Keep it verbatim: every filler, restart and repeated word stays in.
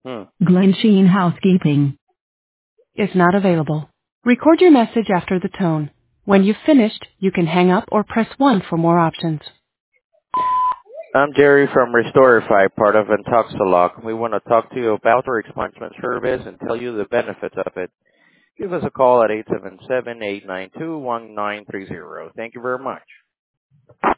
Hmm. Glen Sheen Housekeeping is not available. Record your message after the tone. When you've finished, you can hang up or press one for more options. I'm Jerry from Restorify, part of Intoxalock. We want to talk to you about our expungement service and tell you the benefits of it. Give us a call at eight seven seven, eight nine two, one nine three zero. Thank you very much.